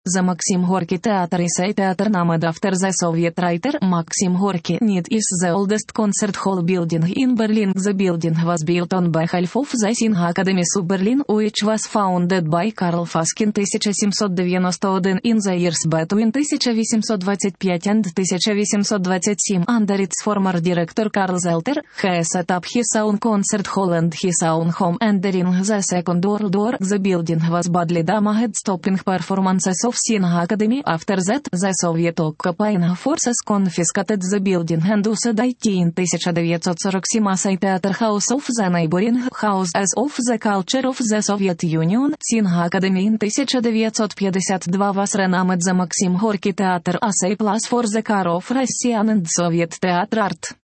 The Maxim Gorky Theatre is a theatre named after the Soviet writer Maxim Gorky. It is the oldest concert hall building in Berlin. The building was built on behalf of the Sing Academy of Berlin, which was founded by Karl Fask in 1791 in the years between 1825 and 1827 under its former director Karl Zelter. He set up his own concert hall and his own home, and during the Second World War the building was badly damaged, stopping performances of Sing Academy. After that, the Soviet occupying forces confiscated the building and used it in 1947 as a theater house of the neighboring Houses of the Culture of the Soviet Union. Sing Academy in 1952 was renamed the Maxim Gorky Theatre as a place for the core of Russian and Soviet theatre art.